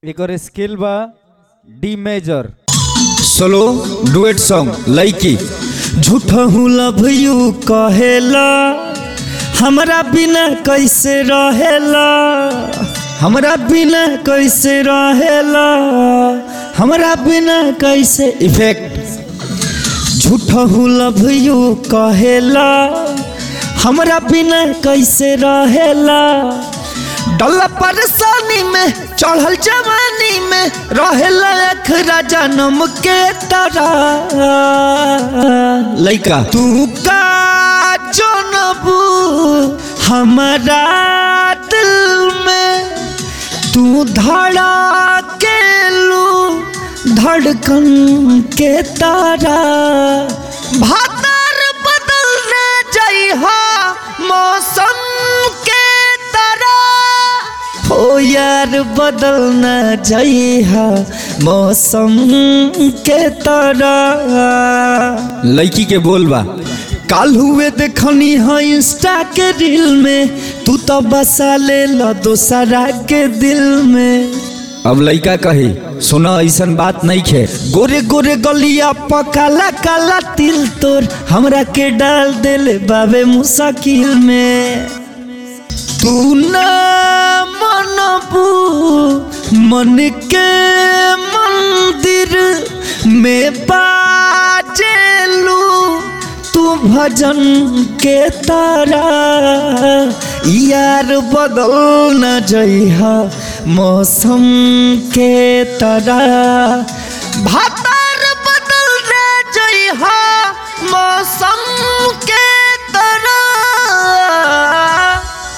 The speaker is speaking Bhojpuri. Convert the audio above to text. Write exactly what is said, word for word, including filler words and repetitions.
एकर स्केल बा D major. Solo duet song लइकी। झूठा हूँ लव यू कहेला, हमरा बिना कैसे रहेला, हमरा बिना कैसे रहेला, हमरा बिना कैसे। इफेक्ट। झूठा हूँ लव यू कहेला, हमरा बिना कैसे रहेला, डल्ला परेशानी में चढ़ल जवानी में रहेला अखरा जन्म के तरह। लइका। तू का जनबू हमारा दिल में, तू धड़ा के लू धड़कन के तारा। भादर बदलने जइहा मौसम के तरह, ओ यार बदलना जइहा मौसम के तरह। लइकी के बोल बा। काल हुए देखनी है इंस्टा के रील में, तू तो बसा ले लो दूसरा के दिल में। अब लइका कही सुना ऐसन बात नहीं खे। गोरे गोरे गलिया पकाला काला तिल तोर हमरा के डाल देले बाबे मुश्किल में। तू ना मनबू मन के मंदिर में बाजेलू तू भजन के तारा। यार बदल न जइहा मौसम के तरह। भाता